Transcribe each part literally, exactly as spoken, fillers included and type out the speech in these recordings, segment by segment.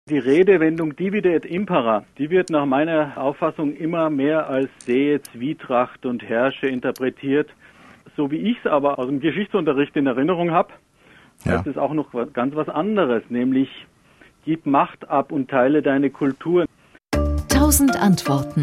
Die Redewendung divide et impera, die wird nach meiner Auffassung immer mehr als sehe, Zwietracht und herrsche interpretiert. So wie ich es aber aus dem Geschichtsunterricht in Erinnerung habe, ja. heißt es auch noch ganz was anderes, nämlich gib Macht ab und teile deine Kultur. Tausend Antworten.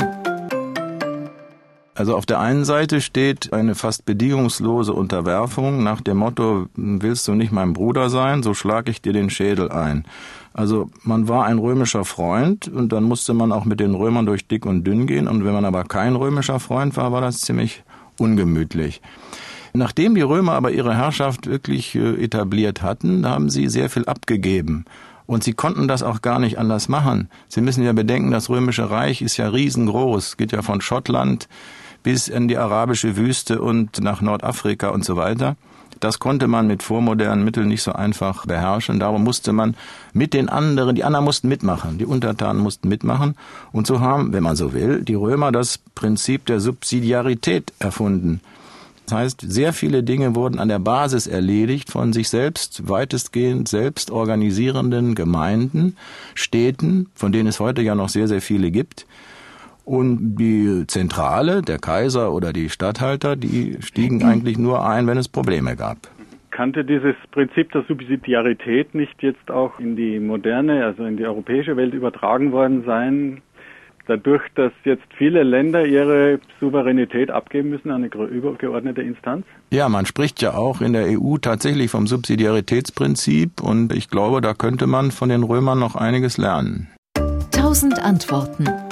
Also auf der einen Seite steht eine fast bedingungslose Unterwerfung nach dem Motto, willst du nicht mein Bruder sein, so schlag ich dir den Schädel ein. Also man war ein römischer Freund und dann musste man auch mit den Römern durch dick und dünn gehen. Und wenn man aber kein römischer Freund war, war das ziemlich ungemütlich. Nachdem die Römer aber ihre Herrschaft wirklich etabliert hatten, haben sie sehr viel abgegeben. Und sie konnten das auch gar nicht anders machen. Sie müssen ja bedenken, das Römische Reich ist ja riesengroß, geht ja von Schottland bis in die arabische Wüste und nach Nordafrika und so weiter. Das konnte man mit vormodernen Mitteln nicht so einfach beherrschen. Darum musste man mit den anderen, die anderen mussten mitmachen, die Untertanen mussten mitmachen. Und so haben, wenn man so will, die Römer das Prinzip der Subsidiarität erfunden. Das heißt, sehr viele Dinge wurden an der Basis erledigt von sich selbst, weitestgehend selbst organisierenden Gemeinden, Städten, von denen es heute ja noch sehr, sehr viele gibt. Und die Zentrale, der Kaiser oder die Statthalter, die stiegen eigentlich nur ein, wenn es Probleme gab. Kannte dieses Prinzip der Subsidiarität nicht jetzt auch in die moderne, also in die europäische Welt übertragen worden sein? Dadurch, dass jetzt viele Länder ihre Souveränität abgeben müssen an eine übergeordnete Instanz? Ja, man spricht ja auch in der E U tatsächlich vom Subsidiaritätsprinzip und ich glaube, da könnte man von den Römern noch einiges lernen. Tausend Antworten.